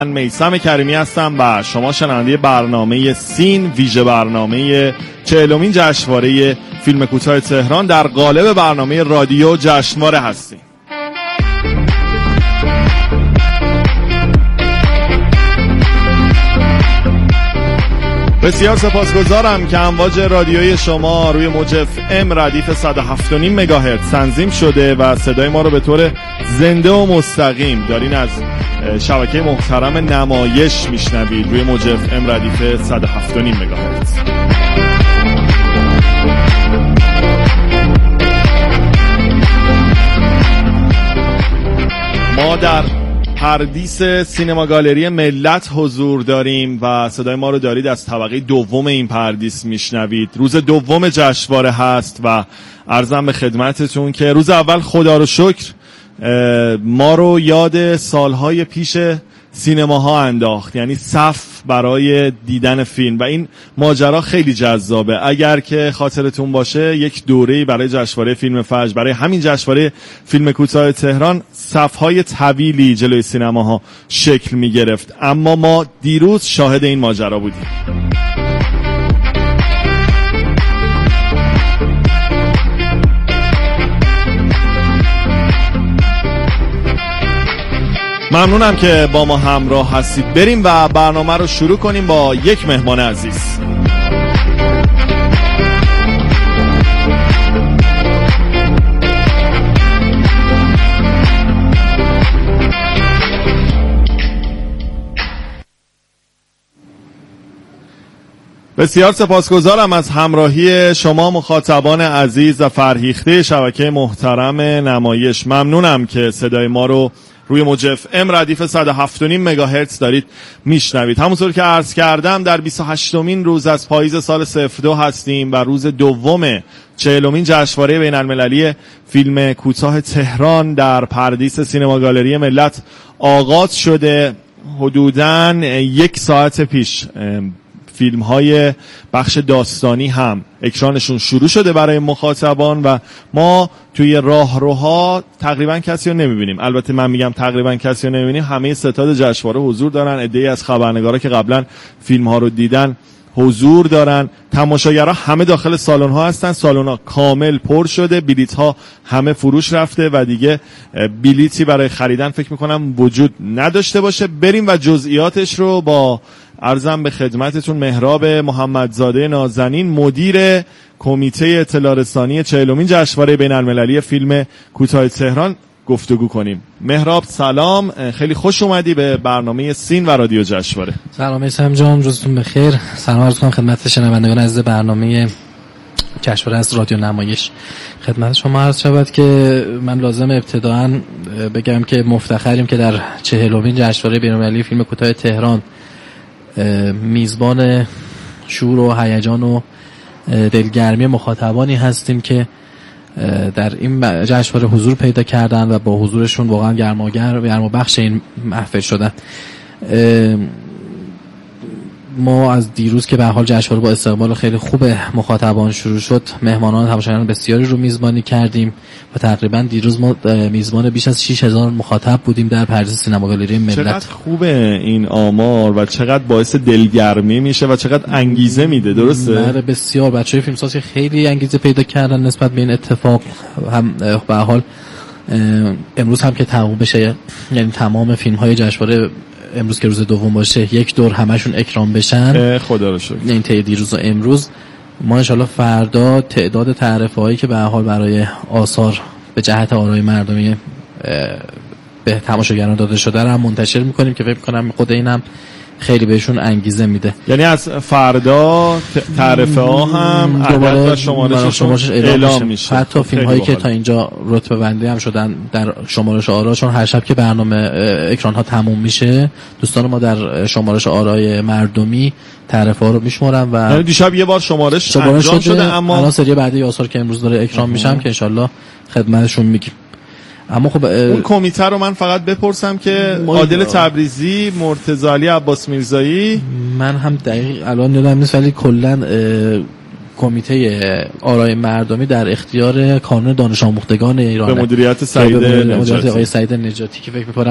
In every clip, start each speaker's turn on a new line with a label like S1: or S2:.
S1: من میثم کریمی هستم و شما شنونده برنامه سین، ویژه برنامه 40مین جشنواره فیلم کوتاه تهران در قالب برنامه رادیو جشنواره هستیم. بسیار سپاسگزارم که امواج رادیویی شما روی موج FM ردیف 107.5 مگاهرتز تنظیم شده و صدای ما رو به طور زنده و مستقیم دارین از شبکه محترم نمایش میشنوید روی موج FM ردیف 107.5 مگاهرتز. ما در پردیس سینما گالری ملت حضور داریم و صدای ما رو دارید از طبقه دوم این پردیس میشنوید. روز دوم جشنواره هست و عرضم به خدمتتون که روز اول خدا رو شکر ما رو یاد سالهای پیش سینماها انداخت، یعنی صف برای دیدن فیلم و این ماجرا خیلی جذابه. اگر که خاطرتون باشه یک دوره‌ای برای جشنواره فیلم فجر، برای همین جشنواره فیلم کوتاه تهران صف‌های طویلی جلوی سینماها شکل می‌گرفت، اما ما دیروز شاهد این ماجرا بودیم. ممنونم که با ما همراه هستید. بریم و برنامه رو شروع کنیم با یک مهمان عزیز. بسیار سپاسگزارم از همراهی شما مخاطبان عزیز و فرهیخته شبکه محترم نمایش. ممنونم که صدای ما رو روی موج FM ردیف 107.5 مگاهرتز دارید میشنوید. همونطور که عرض کردم در 28مین روز از پاییز سال 02 هستیم و روز دوم 40مین جشنواره بین المللی فیلم کوتاه تهران در پردیس سینما گالری ملت آغاز شده. حدوداً 1 ساعت پیش فیلم های بخش داستانی هم اکرانشون شروع شده برای مخاطبان و ما توی راهروها تقریبا کسی رو نمیبینیم. البته من میگم تقریبا کسی رو نمیبینیم، همه ستاد جشنواره حضور دارن، عده‌ای از خبرنگارا که قبلا فیلم ها رو دیدن حضور دارن، تماشاگرها همه داخل سالن ها هستن، سالن ها کامل پر شده، بلیط ها همه فروش رفته و دیگه بلیطی برای خریدن فکر میکنم وجود نداشته باشه. بریم و جزئیاتش رو با عرضم به خدمتتون مهراب محمدزاده نازنین، مدیر کمیته اطلاع رسانی 40مین جشنواره بین المللی فیلم کوتاه تهران گفتگو کنیم. مهراب سلام، خیلی خوش اومدی به برنامه سین و رادیو جشنواره.
S2: سلام میثم جان، روزتون بخیر. سلام عرض می‌کنم خدمت شنوندگان عزیز برنامه جشنواره از رادیو نمایش. خدمت شما عرض شود که من لازم ابتداءً بگم که مفتخریم که در 40مین جشنواره بین المللی فیلم کوتاه تهران میزبان شور و هیجان و دلگرمی مخاطبانی هستیم که در این جشنواره حضور پیدا کردن و با حضورشون واقعا گرمابخش این محفل شدن. ما از دیروز که به حال جشنواره با استقبال خیلی خوب مخاطبان شروع شد، مهمانان تماشاگران بسیاری رو میزبانی کردیم و تقریبا دیروز ما میزبان بیش از 6000 مخاطب بودیم در پردیس سینما گالری ملت.
S1: چقدر خوبه این آمار و چقدر باعث دلگرمی میشه و چقدر انگیزه میده. درسته؟
S2: بله بسیار. بچهای فیلمساز که خیلی انگیزه پیدا کردن نسبت به این اتفاق. هم به حال امروز هم که تموم بشه، یعنی تمام فیلم‌های جشنواره امروز که روز دوم باشه یک دور همشون اکرام بشن، خدا رو شکر. این طی دیروز و امروز ما انشالله فردا تعداد تعرفه‌هایی که به هر حال برای آثار به جهت آرای مردمی به تماشاگران داده شده رو هم منتشر می‌کنیم که فکر می‌کنم خود اینم خیلی بهشون انگیزه میده.
S1: یعنی از فردا تعرفه ها هم دوباره شمارش اعلام میشه.
S2: حتی فیلم هایی که تا اینجا رتبه بندی هم شدن در شمارش آرا، چون هر شب که برنامه اکران ها تموم میشه دوستان ما در شمارش آرای مردمی تعرفه ها رو میشمارن و
S1: یعنی دیشب یه بار شمارش انجام شده، اما
S2: الان سری بعدی آثار که امروز داره اکران میشن که انشالله خدمتشون میگیم. اما خب
S1: اون کمیته رو من فقط بپرسم که عادل تبریزی، مرتضی علی عباس میرزایی،
S2: من هم دقیق الان یادم نیست ولی کلا کمیته آرای مردمی در اختیار کانون دانش آموختگان ایران
S1: به مدیریت سعید
S2: آقای سعید نجاتی که فکر می‌کنم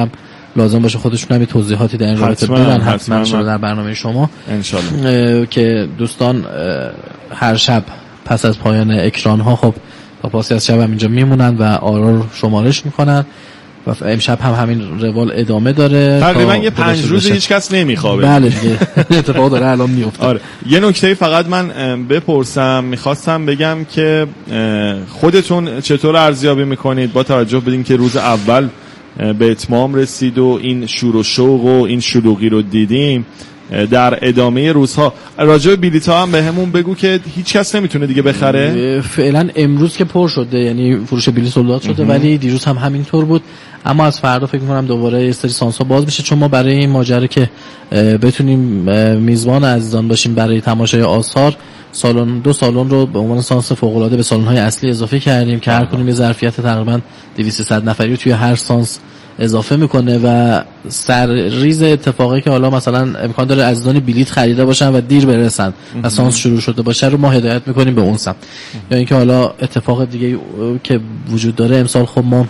S2: لازم باشه خودشون هم توضیحاتی در این رابطه بدن، حتما در برنامه شما
S1: انشالله
S2: که دوستان هر شب پس از پایان اکران ها خب تا پاسی از شب هم اینجا میمونن و آرا رو شمارش میکنن و امشب هم همین روال ادامه داره.
S1: تقریبا یه 5 روز هیچ کس نمیخوابه.
S2: بله دیگه اتفاق داره الان میفته.
S1: آره یه نکته فقط من بپرسم، میخواستم بگم که خودتون چطور ارزیابی میکنید با توجه به اینکه روز اول به اتمام رسید و این شور و شوق و این شلوغی رو دیدیم، در ادامه روزها راجع به بلیط‌ها هم بهمون بگو که هیچ کس نمیتونه دیگه بخره.
S2: فعلا امروز که پر شده، یعنی فروش بلیط سولدات شده، ولی دیروز هم همینطور بود. اما از فردا فکر می‌کنم دوباره یه سری سانس‌ها باز میشه، چون ما برای این ماجرا که بتونیم میزبان عزیزان باشیم برای تماشای آثار، دو سالن رو به عنوان سانس فوق‌العاده به سالن‌های اصلی اضافه کردیم که هر کدوم یه ظرفیت تقریبا 200-300 نفری رو توی هر سانس اضافه میکنه و سرریز اتفاقی که حالا مثلا امکان داره عزیزان بلیط خریده باشن و دیر برسن و سانس شروع شده باشه رو ما هدایت میکنیم به اون سمت. یا اینکه حالا اتفاق دیگه که وجود داره، امسال خب ما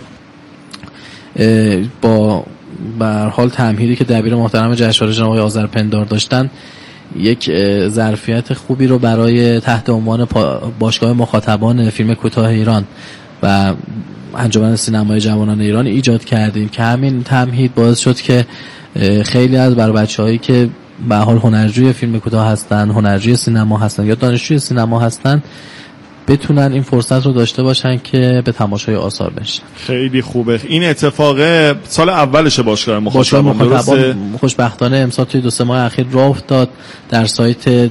S2: با به هر حال تمهیدی که دبیر محترم جشنواره جناب آقای آذرپندار داشتن، یک ظرفیت خوبی رو برای تحت عنوان باشگاه مخاطبان فیلم کوتاه ایران و انجمن سینمای جوانان ایران ایجاد کردیم که همین تمهید باعث شد که خیلی از بچه‌هایی که به حال هنرجوی فیلم کوتاه هستن، هنرجوی سینما هستن یا دانشجوی سینما هستن بتونن این فرصت رو داشته باشن که به تماشای آثار بشن.
S1: خیلی خوبه. این اتفاق سال اولشه باشگاه مخاطبان
S2: خوشبختانه امسال توی 2-3 ماه اخیر راه افتاد. در سایت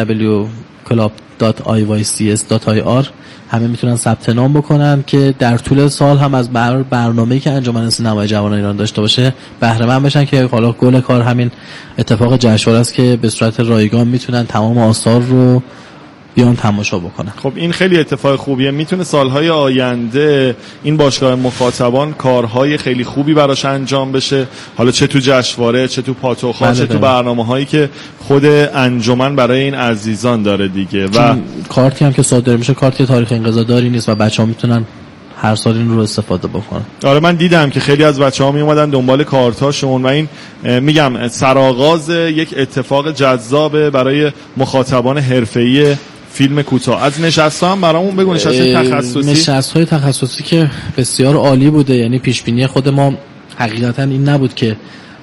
S2: www.club.iycs.ir همه میتونن ثبت نام بکنن که در طول سال هم از برنامه‌ای که انجمن سینمای جوانان ایران داشته باشه بهره مند بشن، که حالا گل کار همین اتفاق جشنواره است که به صورت رایگان میتونن تمام آثار رو بیان تماشا بکنن.
S1: خب این خیلی اتفاق خوبیه. میتونه سالهای آینده این باشگاه مخاطبان کارهای خیلی خوبی براش انجام بشه، حالا چه تو جشنواره، چه تو پاتوخ‌ها، چه تو برنامه‌هایی که خود انجمن برای این عزیزان داره دیگه. و
S2: کارتی هم که صادر میشه کارتی تاریخ انقضاءداری نیست و بچه‌ها میتونن هر سال این رو استفاده بکنن.
S1: آره من دیدم که خیلی از بچه‌ها می اومدن دنبال کارتاشون و این میگم سرآغاز یک اتفاق جذاب برای مخاطبان حرفه‌ای فیلم کوتاه. از نشست‌ها هم برامون بگو،
S2: نشست‌های تخصصی که بسیار عالی بوده. یعنی پیش بینی خود ما حقیقتا این نبود که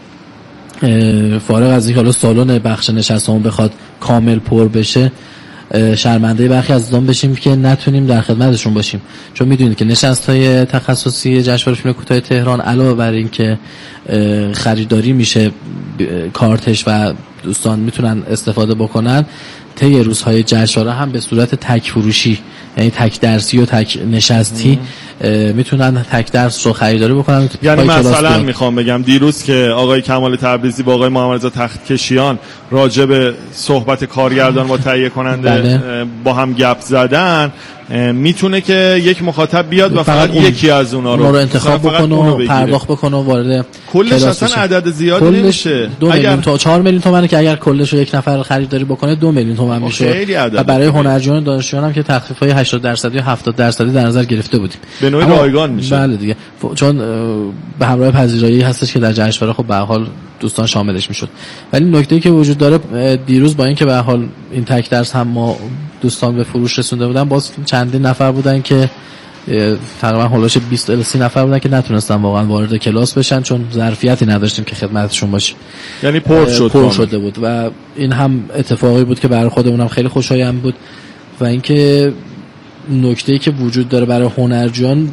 S2: فارغ از اینکه حالا سالن بخش نشست‌هامون بخواد کامل پر بشه، شرمنده برخی از دوستان بشیم که نتونیم در خدمتشون باشیم، چون میدونید که نشست‌های تخصصی جشنواره فیلم کوتاه تهران علاوه بر این که خریداری میشه کارتش و دوستان میتونن استفاده بکنن، طی روزهای جشنواره هم به صورت تک فروشی، یعنی تک درسی و تک نشستی میتونن تک درس رو خریداری بکنن.
S1: یعنی مثلا میخوام بگم دیروز که آقای کمال تبریزی با آقای محمد رضا تختکشیان راجع به صحبت کارگردان با تهیه کننده با هم گپ زدن، میتونه که یک مخاطب بیاد و فقط یکی از اونا رو
S2: انتخاب بکنه و پرداخت بکنه و وارد
S1: کلش اصلا عدد زیادی نمیشه.
S2: 2 میلیون تا 4 میلیون تومانه که اگر کلش رو یک نفر خریداری بکنه 2 میلیون تومان میشه. و برای هنرجویان دانشجویان هم که تخفیف‌های 80% یا 70% در نظر گرفته بودیم.
S1: به نوعی رایگان میشه.
S2: بله دیگه، چون به همراه پذیرایی هستش که در جشنواره خب به هر حال دوستان شاملش میشد. ولی نکته‌ای که وجود داره، دیروز با اینکه به هر حال این تک درس هم ما دوستان به فروش رسونده بودن، باز چندین نفر بودن که تقریبا هولوش 20 الی 30 نفر بودن که نتونستن واقعا وارد کلاس بشن چون ظرفیتی نداشتیم که خدمتشون باشیم.
S1: یعنی پر
S2: شده بود و این هم اتفاقی بود که برای خودمون هم خیلی خوشایند بود. و اینکه نکته‌ای که وجود داره برای هنرجویان،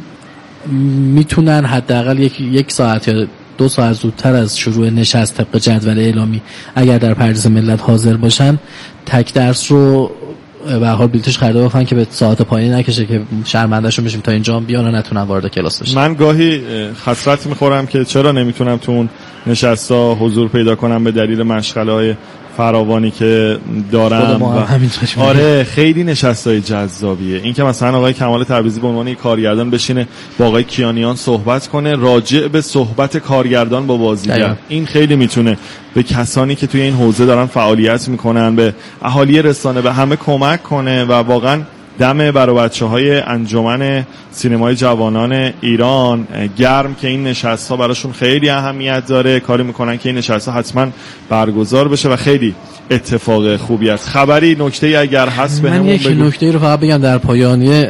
S2: میتونن حداقل یک ساعت یا 2 ساعت زودتر از شروع نشست طبق جدول اعلامی اگر در پردیس ملت حاضر باشن، تک درس رو به هر حال بلیطش خریده بکنن که به ساعت پایین نکشه که شرمنده‌شون بشیم تا اینجا بیان و نتونن وارد کلاس بشن.
S1: من گاهی حسرت میخورم که چرا نمیتونم تو اون نشستا حضور پیدا کنم به دلیل مشغله‌های فراوانی که دارم. آره خیلی نشستای جذابیه. این که مثلا آقای کمال تبریزی به عنوان کارگردان بشینه با آقای کیانیان صحبت کنه راجع به صحبت کارگردان با بازیگر، این خیلی میتونه به کسانی که توی این حوزه دارن فعالیت میکنن، به اهالی رسانه، به همه کمک کنه و واقعا دم برای بچه‌های انجمن سینمای جوانان ایران گرم که این نشست‌ها براشون خیلی اهمیت داره، کاری میکنن که این نشست‌ها حتما برگزار بشه و خیلی اتفاق خوبی است. خبری نکته‌ای اگر هست بهمون بگو.
S2: من یک نکته رو فقط بگم در پایانی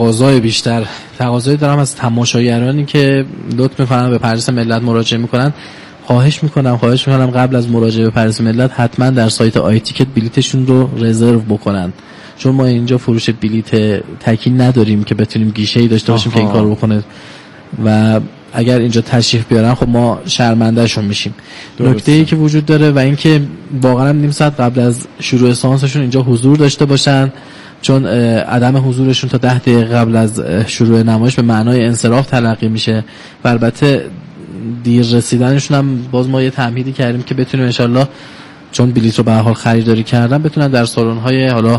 S2: تقاضای دارم از تماشاگرانی که لطف میکنن به پردیس ملت مراجعه میکنن. خواهش میکنم قبل از مراجعه به پردیس ملت حتما در سایت آی تیکت بلیتشون رو رزرو بکنن، چون ما اینجا فروش بلیت تکی نداریم که بتونیم گیشه‌ای داشته باشیم که این کار بکنه و اگر اینجا تشریف بیارن خب ما شرمنده‌شون میشیم. نکته‌ای که وجود داره و اینکه واقعا نیم ساعت قبل از شروع سانسشون اینجا حضور داشته باشن، چون عدم حضورشون تا 10 دقیقه قبل از شروع نمایش به معنای انصراف تلقی میشه و البته دیر رسیدنشون هم باز ما یه تمهیدی کردیم که بتونیم انشالله چون بلیط رو به هر حال خریداری کردن بتونن در سالن‌های حالا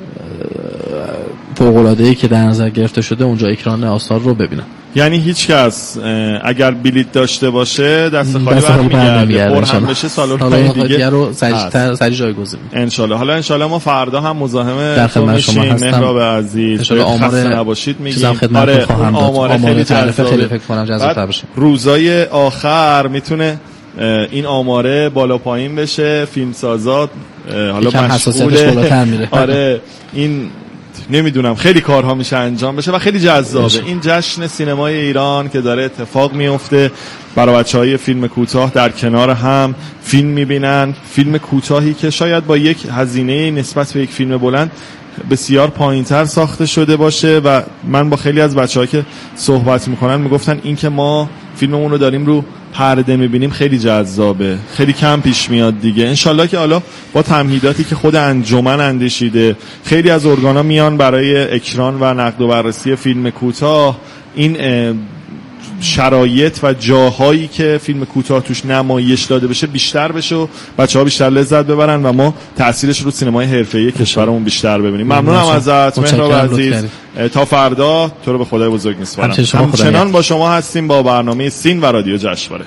S2: فوق‌العاده‌ای که در نظر گرفته شده اونجا اکران آثار رو ببینن.
S1: یعنی هیچ کس اگر بلیط داشته باشه دست خالی برمیگرده، پر هم بشه سالن‌های دیگه
S2: رو سریع جایگزین
S1: ان شاءالله. حالا ان شاءالله ما فردا هم مزاحم شما هستیم. مهراب عزیز خسته نباشید میگیم.
S2: آره آمار خیلی فکر کنم جذاب باشه.
S1: روزای آخر میتونه این آماره بالا پایین بشه، فیلمسازات حالا مشغول آره این نمیدونم خیلی کارها میشه انجام بشه و خیلی جذابه این جشن سینمای ایران که داره اتفاق میفته. برای بچهای فیلم کوتاه در کنار هم فیلم میبینن، فیلم کوتاهی که شاید با یک هزینه نسبت به یک فیلم بلند بسیار پایینتر ساخته شده باشه و من با خیلی از بچه‌ها که صحبت میکنن میگفتن این که ما فیلممون رو داریم رو پرده میبینیم خیلی جذابه، خیلی کم پیش میاد دیگه. انشالله که حالا با تمهیداتی که خود انجمن اندیشیده، خیلی از ارگانا میان برای اکران و نقد و بررسی فیلم کوتاه، این شرایط و جاهایی که فیلم کوتاه توش نمایش داده بشه بیشتر بشه و بچه‌ها بیشتر لذت ببرن و ما تأثیرش رو سینمای حرفه‌ای کشورمون بیشتر ببینیم. ممنونم ازت مهراب عزیز. تا فردا تو رو به خدای بزرگ میسپارم. همچنان با شما هستیم با برنامه سین و رادیو جشنواره.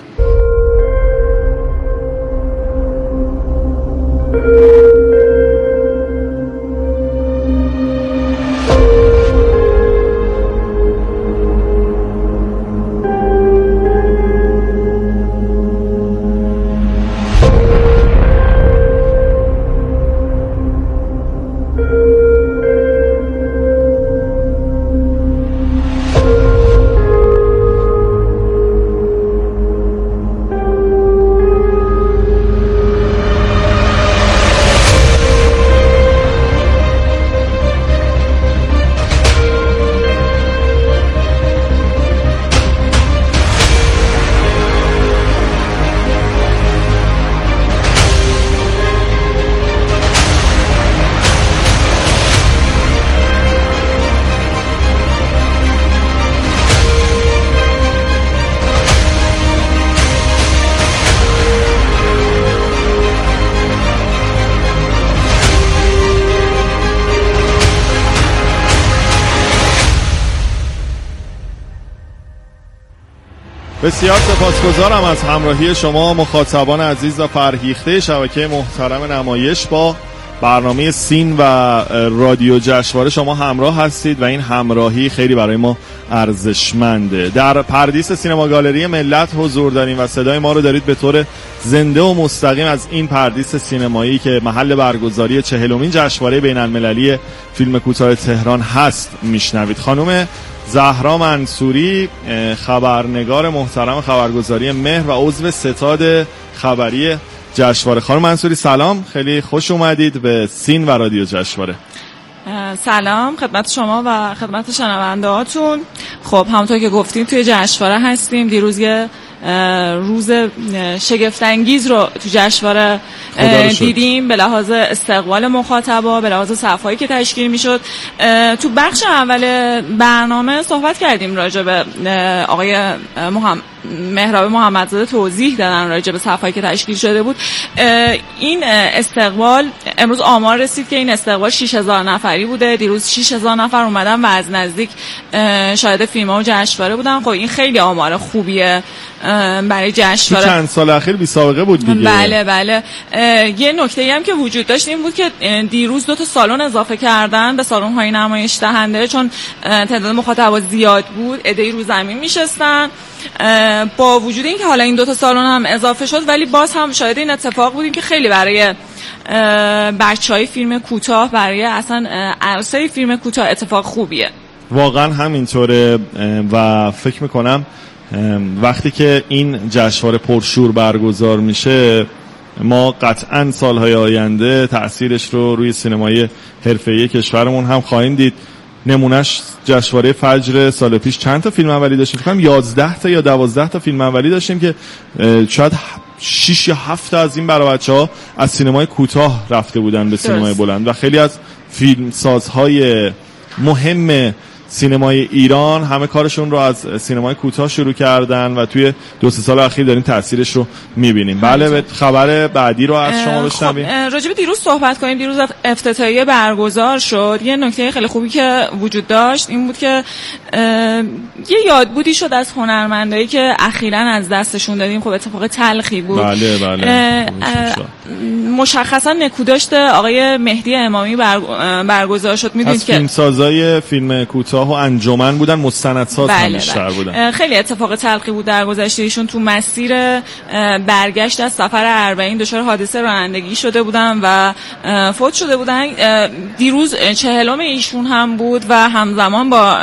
S1: بسیار سپاسگزارم از همراهی شما مخاطبان عزیز و فرهیخته شبکه محترم نمایش. با برنامه سین و رادیو جشنواره شما همراه هستید و این همراهی خیلی برای ما ارزشمنده. در پردیس سینما گالری ملت حضور داریم و صدای ما رو دارید به طور زنده و مستقیم از این پردیس سینمایی که محل برگزاری 40مین جشنواره بین‌المللی فیلم کوتاه تهران هست میشنوید. خانم زهرا منصوری خبرنگار محترم خبرگزاری مهر و عضو ستاد خبری جشنواره. خانم منصوری سلام، خیلی خوش اومدید به سین و رادیو جشنواره.
S3: سلام خدمت شما و خدمت شنونده هاتون. خب همونطور که گفتیم توی جشنواره هستیم. دیروز یه روز شگفت‌انگیز رو تو جشنواره دیدیم به لحاظ استقبال مخاطبا، به لحاظ صفایی که تشکیل میشد. تو بخش اول برنامه صحبت کردیم راجع به آقای مهراب محمدزاده توضیح دادن راجع به صفایی که تشکیل شده بود. این استقبال امروز آمار رسید که این استقبال 6000 نفری بوده. دیروز 6000 نفر اومدن و از نزدیک شاهد فیلم‌ها و جشنواره بودن. خب این خیلی آمار خوبیه برای جشنواره.
S1: چند سال اخیر بی سابقه بود دیگه.
S3: بله. یه نکته‌ای هم که وجود داشت این بود که دیروز 2 تا سالن اضافه کردن به سالن‌های نمایش دهنده، چون تعداد مخاطبا زیاد بود، عده‌ای رو زمین میشستن. با وجود اینکه حالا این 2 تا سالن هم اضافه شد، ولی باز هم شاهد این اتفاق بودیم که خیلی برای بچهای فیلم کوتاه، برای اصلا عرصه فیلم کوتاه اتفاق خوبیه.
S1: واقعا همینطوره و فکر میکنم وقتی که این جشنواره پرشور برگزار میشه ما قطعا سالهای آینده تأثیرش رو روی سینمای حرفه‌ای کشورمون هم خواهیم دید. نمونهش جشنواره فجر سال پیش چند تا فیلم اولی داشتیم؟ فکر کنم 11 تا یا 12 تا فیلم اولی داشتیم که شاید 6 یا 7 تا از این برای بچه‌ها از سینمای کوتاه رفته بودن به سینمای بلند و خیلی از فیلمسازهای مهم سینمای ایران همه کارشون رو از سینمای کوتاه شروع کردن و توی 2-3 سال اخیر داریم تاثیرش رو می‌بینیم. بله، خبر بعدی رو از شما بشنویم.
S3: راجع به دیروز صحبت کنیم. دیروز افتتاحیه برگزار شد. یه نکته خیلی خوبی که وجود داشت این بود که یه یادبودی شد از هنرمندایی که اخیراً از دستشون دادیم. خب اتفاق تلخی بود.
S1: بله.
S3: مشخصاً نکوداشت آقای مهدی امامی برگزار شد. می‌دونید که
S1: فیلمسازای فیلم کوتاه و انجمن بودن، مستندساز هم بیشتر بودن.
S3: خیلی اتفاق تلخی بود در گذشته. ایشون تو مسیر برگشت از سفر اربعین دچار حادثه رانندگی شده بودن و فوت شده بودن. دیروز 40م ایشون هم بود و همزمان با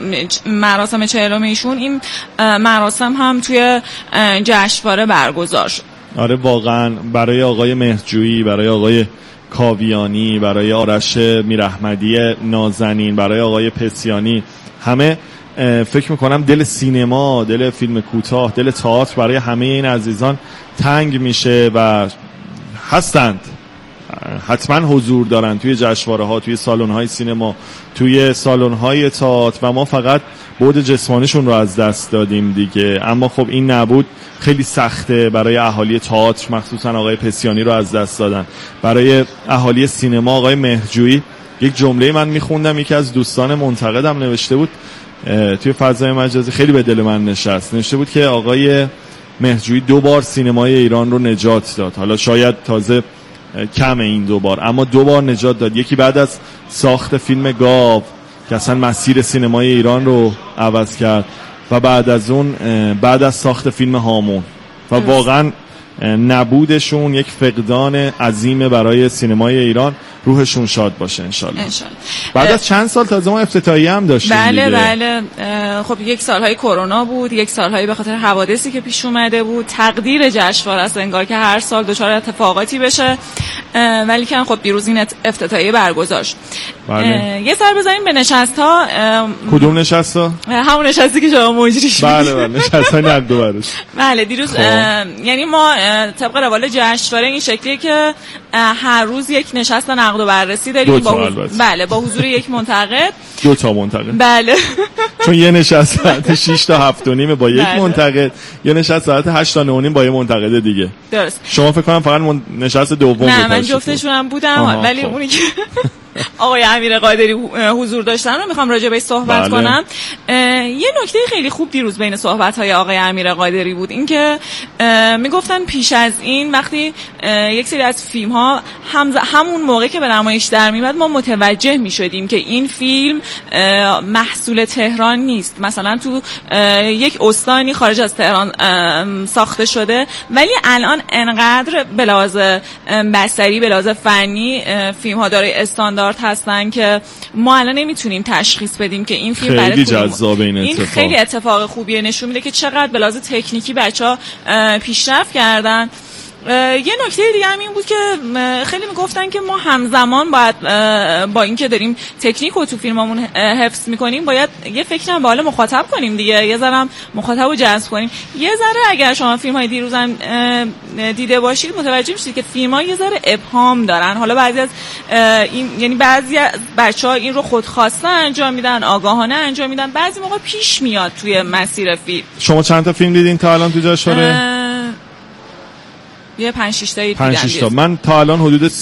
S3: مراسم 40م ایشون این مراسم هم توی جشنواره برگزار شد.
S1: آره واقعا برای آقای مهرجویی، برای آقای کاویانی، برای آرش میرحمدی نازنین، برای آقای پسیانی، همه فکر میکنم دل سینما، دل فیلم کوتاه، دل تئاتر برای همه این عزیزان تنگ میشه و هستند، حتما حضور دارن توی جشنواره ها، توی سالن های سینما، توی سالن های تئاتر و ما فقط بعد جسمانیشون رو از دست دادیم دیگه. اما خب این نبود خیلی سخته برای اهالی تئاتر، مخصوصا آقای پسیانی رو از دست دادن. برای اهالی سینما آقای مهرجویی، یک جمله من میخوندم، یکی از دوستان منتقدم نوشته بود توی فضای مجازی، خیلی به دل من نشسته بود که آقای مهرجویی 2 بار سینمای ایران رو نجات داد. حالا شاید تازه کم این 2 بار، اما 2 بار نجات داد. یکی بعد از ساخت فیلم گاو که اصلا مسیر سینمای ایران رو عوض کرد و بعد از اون بعد از ساخت فیلم هامون و واقعا نبودشون یک فقدان عظیمه برای سینمای ایران. روحشون شاد باشه انشالله. بعد از چند سال تازه ما افتتاحیه هم داشتیم.
S3: بله. خب 1 سالهای کرونا بود، 1 سالهای به خاطر حوادثی که پیش اومده بود. تقدیر جشنواره است انگار که هر سال دچار اتفاقاتی بشه، ولی که خب دیروز این افتتاحیه برگزار شد. یه سر بزنیم به نشست‌ها.
S1: کدوم نشست‌ها؟
S3: همون نشستی که شما مجریش بودید.
S1: بله نشست‌های نقد و بررسی.
S3: بله دیروز یعنی ما طبق روال جشنواره این شکلیه که هر روز یک نشست نقد و بررسی داریم با حضور یک منتقد.
S1: 2 تا منتقد.
S3: بله.
S1: چون یه نشست ساعت 6 تا 7 و نیم با یک منتقد، یه نشست ساعت 8 تا 9 و نیم با یه منتقد دیگه.
S3: درست.
S1: شما فکر کنم فقط نشست دوم
S3: نه من جفتشونم بودم، ولی اونی که آقای امیر قادری حضور داشتن رو میخوام راجع بهش صحبت کنم. یه نکته خیلی خوب دیروز بین صحبت‌های آقای امیر قادری بود، این که میگفتن پیش از این وقتی یک سری از فیلم‌ها همون موقع که به نمایش در میاد ما متوجه میشدیم که این فیلم محصول تهران نیست، مثلا تو یک استانی خارج از تهران ساخته شده، ولی الان انقدر به لحاظ بصری، به لحاظ فنی فیلم‌ها دارای استاندارد هستن که ما الان نمیتونیم تشخیص بدیم که این فیلم
S1: خیلی جذابه. این
S3: خیلی اتفاق خوبیه، نشون میده که چقدر به لحاظ تکنیکی بچه‌ها پیشرفت کردن. یه نکته دیگه هم این بود که خیلی میگفتن که ما همزمان باید با اینکه داریم تکنیک رو تو فیلممون حفظ میکنیم باید یه فکر هم به حال مخاطب کنیم دیگه، یه ذره هم مخاطب رو جذب کنیم. یه ذره اگر شما فیلم‌های دیروز هم دیده باشید متوجه میشید که فیلم‌ها یه ذره ابهام دارن. حالا بعضی از این یعنی بعضی بچه‌ها این رو خودخواسته انجام میدن، آگاهانه انجام میدن، بعضی موقع پیش میاد توی مسیر فیلم.
S1: شما چند تا فیلم دیدین تا الان تو جشنواره؟
S3: یه 5-6 تا دیدم.
S1: 5-6 تا. من تا الان حدود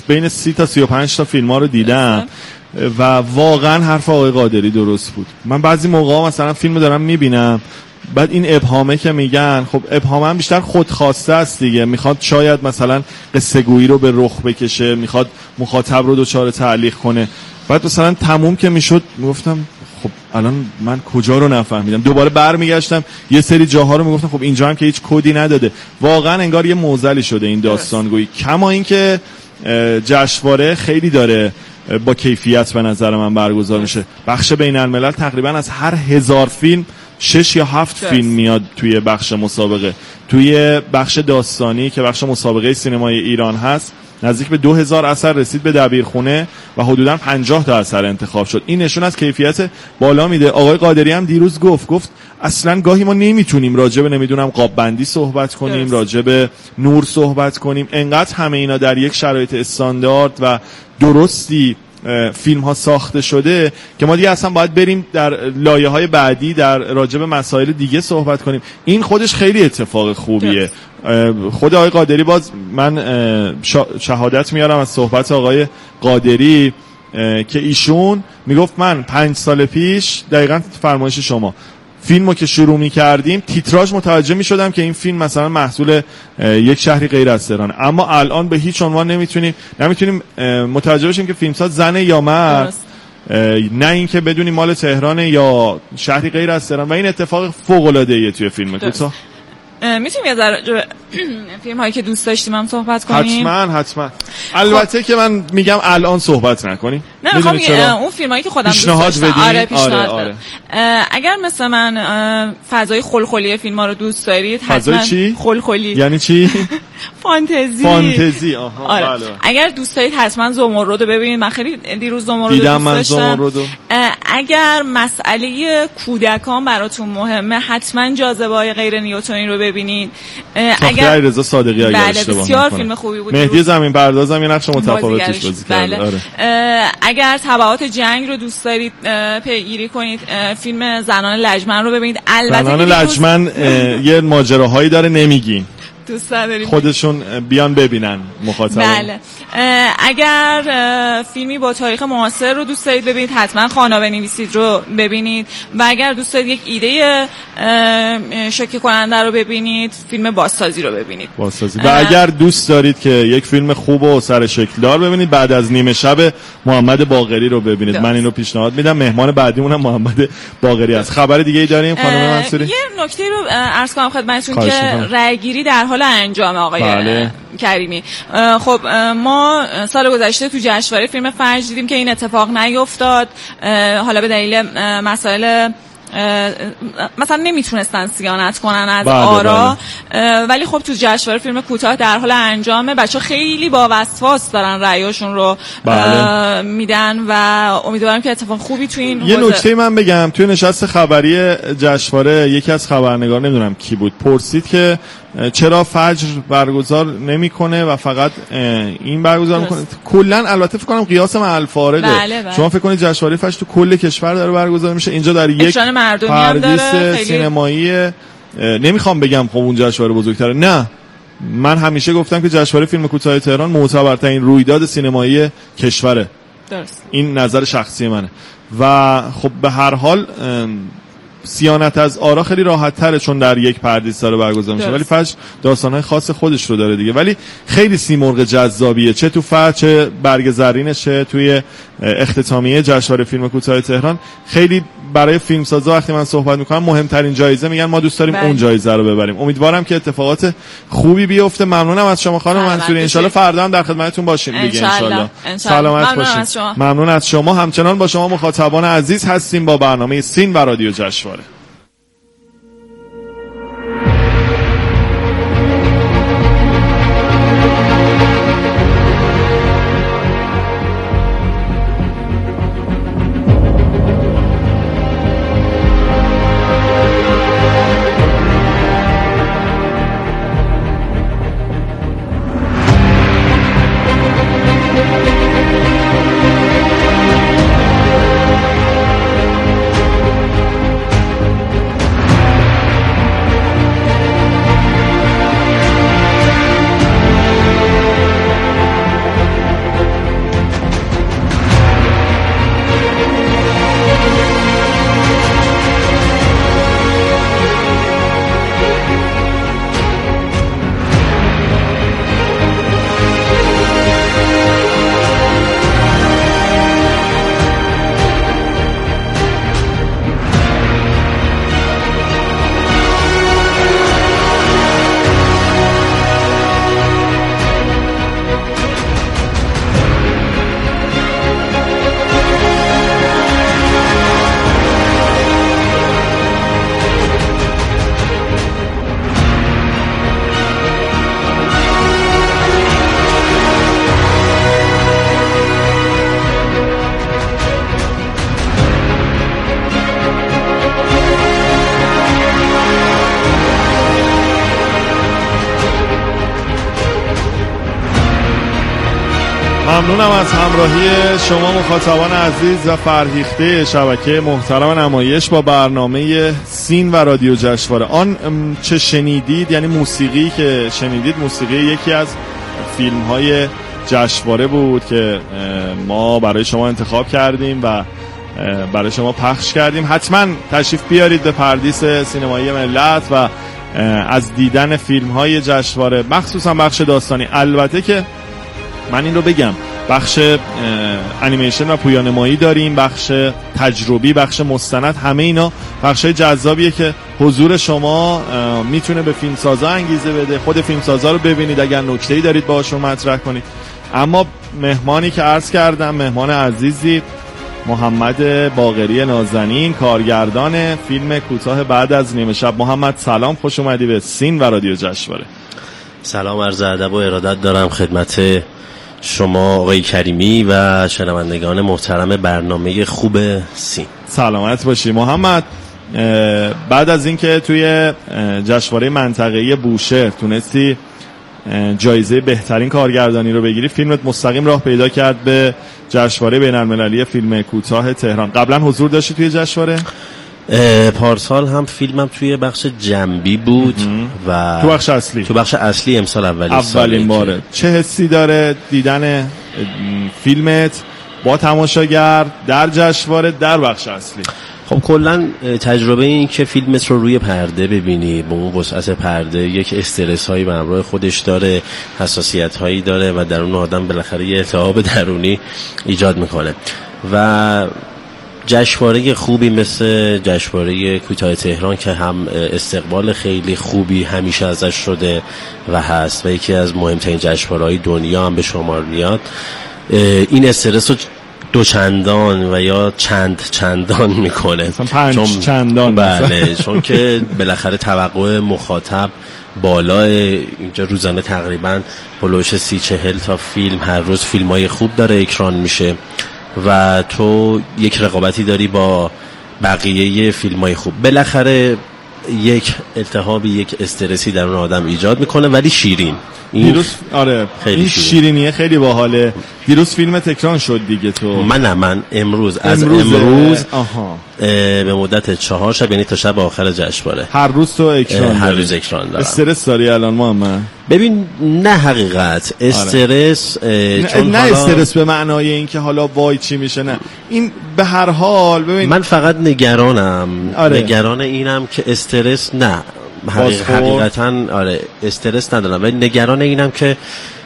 S1: بین 30 تا 35 تا فیلم ها رو دیدم و واقعا حرف آقای قادری درست بود. من بعضی موقع مثلا فیلم رو دارم میبینم، بعد این ابهامه که میگن، خب ابهام هم بیشتر خودخواسته است دیگه، میخواد شاید مثلا قصه گویی رو به رخ بکشه، میخواد مخاطب رو دچار تعلیق کنه. بعد مثلا تموم که میشد میگفتم خب الان من کجا رو نفهمیدم، دوباره برمیگشتم یه سری جاها رو میگفتم خب اینجا هم که هیچ کدی نداده. واقعا انگار یه معضلی شده این داستانگویی. کما اینکه جشنواره خیلی داره با کیفیت به نظر من برگزار میشه. بخش بین الملل تقریبا از هر 1000 فیلم 6 یا 7 فیلم میاد توی بخش مسابقه. توی بخش داستانی که بخش مسابقه سینمای ایران هست نزدیک به 2000 اثر رسید به دبیرخونه و حدوداً 50 تا اثر انتخاب شد. این نشون از کیفیت بالا میده. آقای قادری هم دیروز گفت اصلا گاهی ما نمیتونیم راجع به نمیدونم قاب بندی صحبت کنیم، راجع به نور صحبت کنیم، انقدر همه اینا در یک شرایط استاندارد و درستی فیلم ها ساخته شده که ما دیگه اصلا باید بریم در لایه های بعدی در راجع به مسائل دیگه صحبت کنیم. این خودش خیلی اتفاق خوبیه. خود آقای قادری، باز من شهادت میارم از صحبت آقای قادری که ایشون میگفت من 5 سال پیش دقیقاً فرمایش شما فیلمو که شروع می‌کردیم تیتراژ متوجه می‌شدم که این فیلم مثلا محصول یک شهری غیر از تهران، اما الان به هیچ عنوان نمیتونیم متوجه بشیم که فیلمساز زنه یا مرد، نه اینکه بدونیم مال تهران یا شهری غیر از تهران. و این اتفاق فوق‌العاده‌ایه توی فیلم کوتاه.
S3: میتونیم یه ذره فیلم هایی که دوست داشتیم هم صحبت کنیم؟
S1: حتما. البته که من میگم الان صحبت نکنیم.
S3: نه میخوام اون فیلم هایی که خودم دوست داشتم. آره. اگر مثل من فضای خلخلی فیلم ها رو دوست دارید،
S1: فضای چی؟
S3: خلخلی
S1: یعنی چی؟
S3: فانتزی.
S1: آره.
S3: بله. اگر دوست دارید حتما زمرد رو ببینید. من خیلی دیروز زمرد دوست داشتم. اگر مسئله کودکان براتون مهمه حتما جاذبه‌های غیر نیوتنی رو ببینید.
S1: اگر علیرضا صادقی اگر اشتباه
S3: بسیار فیلم خوبی بود.
S1: مهدی زمین پردازم یه نقش متفاوتش بازی کرد.
S3: بله.
S1: آره.
S3: اگر تبعات جنگ رو دوست دارید پیگیری کنید، فیلم زنان لجمن رو ببینید. البته
S1: زنان لجمن یه ماجراهایی داره نمیگین،
S3: دوست داریم
S1: خودشون بیان ببینن مخاطبان.
S3: بله. اگر فیلمی با تاریخ معاصر رو دوست دارید ببینید حتما خوانا بنویسید رو ببینید. و اگر دوست دارید یک ایده شوکه کننده رو ببینید فیلم بازسازی رو ببینید.
S1: و اگر دوست دارید که یک فیلم خوب و سر شکلدار ببینید بعد از نیمه شب محمد باقری رو ببینید. من اینو پیشنهاد میدم. مهمان بعدیمون هم محمد باقری است. خبر دیگه ای داریم خانم منصوری؟
S3: یه نکته رو عرض کنم خدمتتون که رأی گیری در حال انجام آقای کریمی. خب ما سال گذشته تو جشنواره فیلم فجر دیدیم که این اتفاق نیفتاد، حالا به دلیل مسائل مثلا نمیتونستن صیانت کنن از آرا. ولی خب تو جشنواره فیلم کوتاه در حال انجامه. بچه‌ها خیلی با وسواس دارن رأیاشون رو میدن و امیدوارم که اتفاق خوبی تو این
S1: یه نکته من بگم. توی نشست خبری جشنواره یکی از خبرنگار نمیدونم کی بود پرسید که چرا فجر برگزار نمیکنه و فقط این برگزار میکنه. کلا البته فکر کنم قیاس مع الفارقه.
S3: بله.
S1: شما فکر کنید جشنواره فجر تو کل کشور داره برگزار میشه، اینجا در یک پردیس سینمایی نمیخوام بگم خب اون جشنواره بزرگتره، نه، من همیشه گفتم که جشنواره فیلم کوتاه تهران معتبرترین رویداد سینمایی کشوره.
S3: درست.
S1: این نظر شخصی منه. و خب به هر حال صیانت از آرا خیلی راحت تره چون در یک پردیس داره برگزار میشه. ولی فجر داستانهای خاص خودش رو داره دیگه. ولی خیلی سیمرغ جذابیه، چه تو فجر چه برگ زرینش چه توی اختتامیه جشنواره فیلم کوتاه تهران. خیلی برای فیلمسازا وقتی من صحبت میکنم مهمترین جایزه میگن ما دوست داریم اون جایزه رو ببریم. امیدوارم که اتفاقات خوبی بیفته. ممنونم از شما خانم منصوری. ان شاءالله فردا هم در خدمتتون باشیم دیگه. ان شاءالله سلامت باشید. ممنون از شما. همچنان با شما مخاطبان عزیز هستیم با برنامه سین و رادیو جشنواره. ممنونم از همراهی شما مخاطبان عزیز و فرهیخته شبکه محترم نمایش با برنامه سین و رادیو جشنواره. آن چه شنیدید، یعنی موسیقی که شنیدید موسیقی یکی از فیلم های جشنواره بود که ما برای شما انتخاب کردیم و برای شما پخش کردیم. حتما تشریف بیارید به پردیس سینمایی ملت و از دیدن فیلم های جشنواره، مخصوصا بخش داستانی. البته که من این رو بگم، بخش انیمیشن و پویانمایی داریم، بخش تجربی، بخش مستند، همه اینا بخشای جذابیه که حضور شما میتونه به فیلمسازا انگیزه بده. خود فیلمسازا رو ببینید، اگر نکته‌ای دارید باهاشون مطرح کنید. اما مهمانی که عرض کردم، مهمان عزیزی محمد باقری نازنین، کارگردان فیلم کوتاه بعد از نیمه شب. محمد سلام، خوش اومدی به سین و رادیو جشنواره.
S4: سلام، عرض ادب و ارادت دارم خدمت شما آقای کریمی و شنوندگان محترم برنامه خوب سین.
S1: سلامت باشی محمد. بعد از اینکه توی جشنواره منطقه‌ای بوشهر تونستی جایزه بهترین کارگردانی رو بگیری، فیلمت مستقیم راه پیدا کرد به جشنواره بین‌المللی فیلم کوتاه تهران. قبلا حضور داشتی توی جشنواره؟
S4: پارسال هم فیلمم توی بخش جنبی بود و تو بخش اصلی امسال اولین باره.
S1: چه حسی داره دیدن فیلمت با تماشاگر در جشنواره در بخش اصلی؟
S4: خب کلا تجربه این که فیلمت رو روی پرده ببینی، با اون وسعت پرده، یک استرس هایی به همراه خودش داره، حساسیت هایی داره و درون آدم بالاخره یه التهاب درونی ایجاد میکنه. و جشنواره خوبی مثل جشنواره کوتاه تهران که هم استقبال خیلی خوبی همیشه ازش شده و هست و یکی از مهمترین جشنواره‌های دنیا هم به شمار میاد، این استرس رو دوچندان و یا چندان میکنه،
S1: چندان.
S4: بله، چون که بالاخره توقع مخاطب بالا. اینجا روزانه تقریبا هلوش 30-40 تا فیلم هر روز فیلمای خوب داره اکران میشه و تو یک رقابتی داری با بقیه فیلمای خوب. بالاخره یک التهابی، یک استرسی در اون آدم ایجاد میکنه، ولی شیرین.
S1: دیروز این شیرینیه خیلی باحاله. دیروز فیلم تکران شد دیگه. تو
S4: من امروز به مدت 4 شب، یعنی تا شب آخر جشنواره
S1: هر روز تو اکران
S4: هر روز اکران دارم.
S1: استرس داری الان محمد؟
S4: ببین نه حقیقت استرس چون
S1: نه استرس به معنای این که حالا وای چی میشه، نه، این به هر حال ببین
S4: من فقط نگرانم. نگران اینم که استرس نه حقیقتا استرس ندارم، ولی نگران اینم که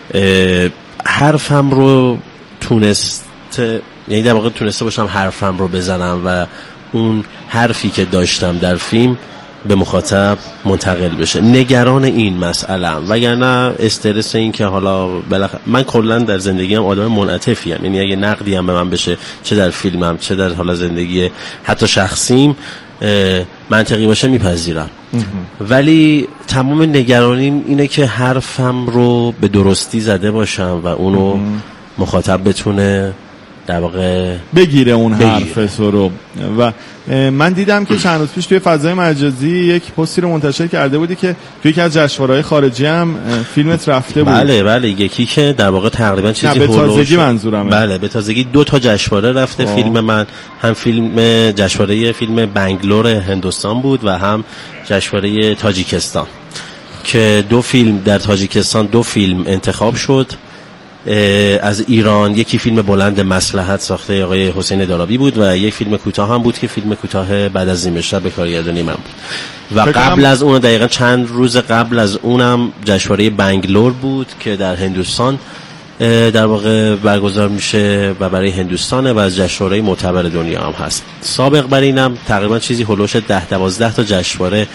S4: حرفم رو یعنی در واقع تونسته باشم حرفم رو بزنم و اون حرفی که داشتم در فیلم به مخاطب منتقل بشه. نگران این مسئله‌ام، وگرنه استرس این که حالا من کلا در زندگیم آدم منعطفی ام، یعنی اگه نقدی هم به من بشه، چه در فیلمم چه در حالا زندگی حتی شخصیم، منطقی باشه میپذیرم. ولی تمام نگرانیم اینه که حرفم رو به درستی زده باشم و اونو مخاطب بتونه در واقع
S1: بگیره اون حرف رو. و من دیدم که چند روز پیش توی فضای مجازی یک پستی رو منتشر کرده بودی که توی یکی از جشنواره‌های خارجی هم فیلمت رفته بود.
S4: بله یکی که در واقع تقریبا چیزی
S1: به تازگی منظورمه.
S4: بله به تازگی 2 تا جشنواره رفته فیلم من، هم فیلم جشنواره فیلم بنگلور هندوستان بود و هم جشنواره تاجیکستان که 2 فیلم در تاجیکستان 2 فیلم انتخاب شد از ایران. یکی فیلم بلند مصلحت ساخته آقای حسین دارابی بود و یک فیلم کوتاه هم بود که فیلم کوتاه بعد از نیمه شب به کارگردانی من بود. و قبل از اون دقیقا چند روز قبل از اونم جشنواره بنگلور بود که در هندوستان در واقع برگزار میشه و برای هندوستانه و از جشنواره معتبر دنیا هم هست. سابق بر اینم تقریبا چیزی هلوش 10-12 تا جشنواره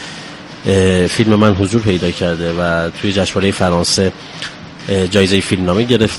S4: فیلم من حضور پیدا کرده و توی جشنواره فرانسه جایزه فیلمنامه گرفته.